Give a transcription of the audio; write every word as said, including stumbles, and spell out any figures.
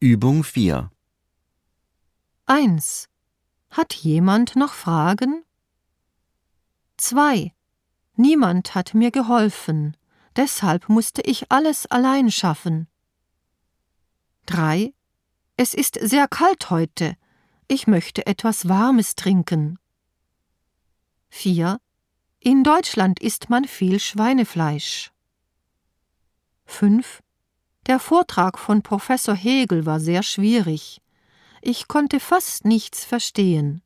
Übung vier. eins. Hat jemand noch Fragen? zwei. Niemand hat mir geholfen, deshalb musste ich alles allein schaffen. drei. Es ist sehr kalt heute, ich möchte etwas Warmes trinken. vier. In Deutschland isst man viel Schweinefleisch. fünf. Der Vortrag von Professor Hegel war sehr schwierig. Ich konnte fast nichts verstehen.